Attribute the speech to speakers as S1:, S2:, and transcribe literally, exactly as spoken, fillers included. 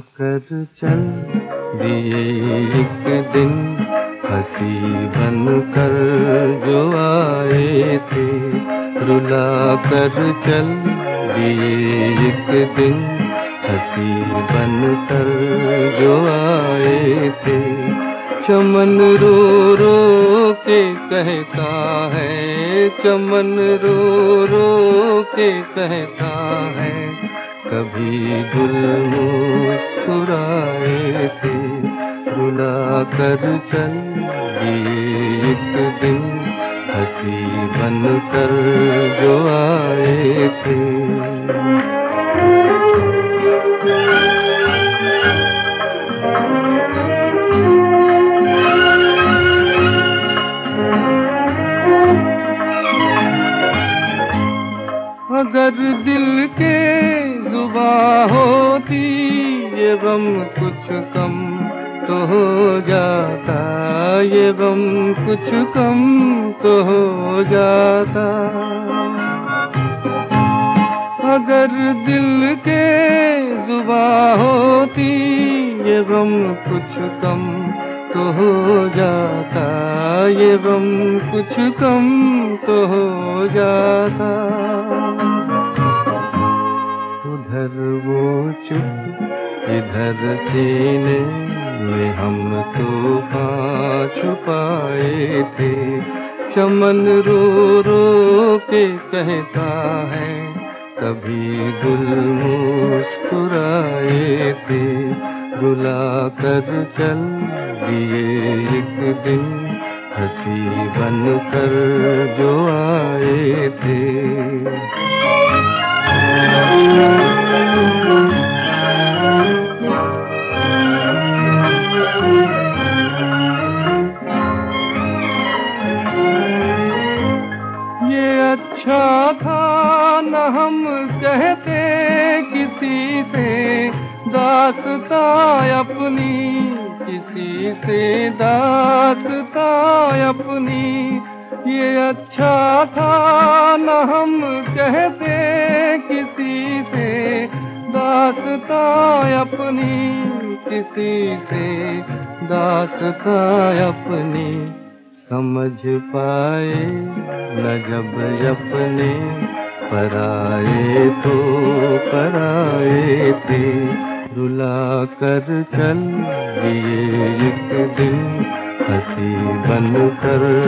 S1: कर चल दिए एक दिन हंसी बन कर जो आए थे, रुला कर चल दिए एक दिन हंसी बन कर जो आए थे। चमन रो रो के कहता है, चमन रो रो के कहता है, कभी गुल मुस्कुराए थे, रुला कर चल दिए एक दिन हंसी बन कर जो आए थे। अगर दिल के जुबां होती ये गम कुछ कम तो हो जाता, ये गम कुछ कम तो हो जाता। अगर दिल के जुबां होती ये गम कुछ कम तो हो जाता, ये गम कुछ कम तो हो जाता। उधर वो चुप इधर सीने में हम तूफान छुपाए थे, चमन रो रो के कहता है, कभी गुल मुस्कुराए थे, रुला कर चल दिए एक दिन हंसी बन कर जो आए थे। ये अच्छा था न हम कहते किसी से दास्तां अपनी, किसी से दास्तां अपनी। ये अच्छा था न हम कहते किसी से दास्तां अपनी, किसी से दास्तां अपनी। समझ पाए न जब अपने पराए तो पराए थे, रुला कर चल दिए एक दिन हंसी बन कर